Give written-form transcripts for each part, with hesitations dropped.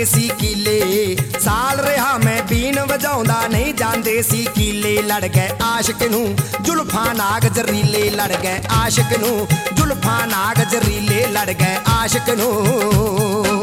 सी कीले। साल रहा मैं बीन वजाउंदा नहीं जांदे सी कीले। लड़ गए आशिक नूं जुल्फां नाग जरीले। लड़ गए आशिक नूं जुल्फां नाग जरीले। लड़ गए आशिक नूं।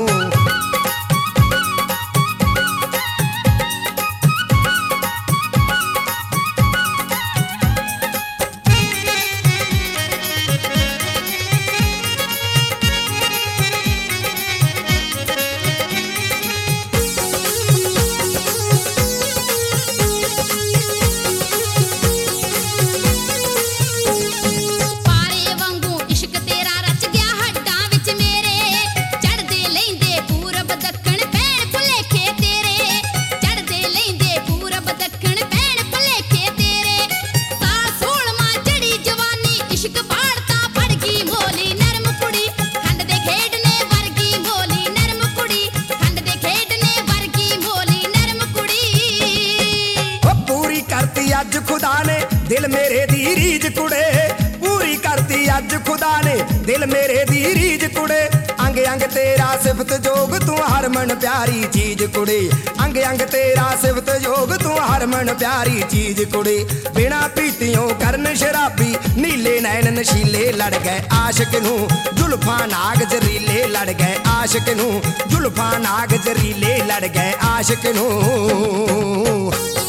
अज खुदा ने दिल मेरे दी रीज कुड़े। पूरी करती अज खुदा ने दिल मेरे दी रीज कुड़े। अंग अंग तेरा सिफत जोग तू हरमन प्यारी चीज कुड़े। अंग अंग तेरा सिफत जोग तू हरमन प्यारी चीज कुड़े। बिना पीतियों करन शराबी नीले नैन नशीले। लड़ गए आशिक नूं जुल्फां नाग जरीले। लड़ गए आशिक नूं जुल्फां नाग जरीले। लड़ गए आशिक नूं।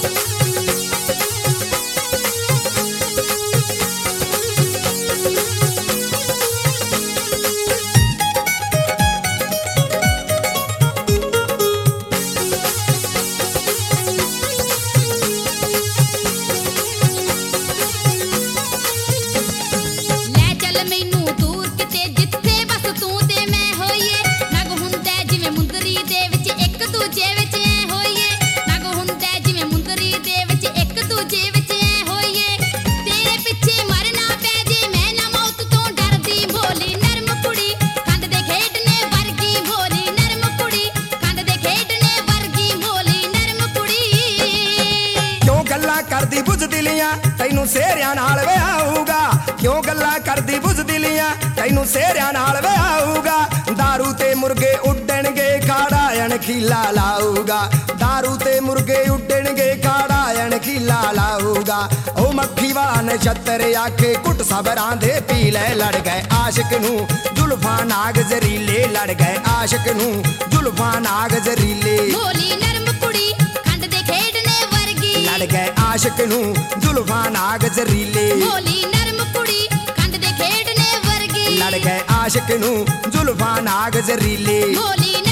करदी बुझदिलियां तैनू सेहरियां नाल विआहूगा। क्यों गल्लां करदी बुझदिलियां तैनू सेहरियां नाल विआहूगा। दारू ते मुर्गे उड्डणगे खाड़ा खीला लाऊगा। दारू ते मुर्गे उड्डणगे खाड़ा खीला लाऊगा। ओ मक्खी वाला नछत्तर आखे कुट सबरां दे पी ले। लड़ गए आशिक नूं जुल्फां नाग जरीले। लड़ गए आशिक नूं जुल्फां नाग जरीले। लड़ गए आशिक नूं जुल्फां नाग जरीले। भोली नरम कुड़ी खंड दे खेडने वर्गी। लड़ गए आशिक नूं जुल्फां नाग जरीले। भोली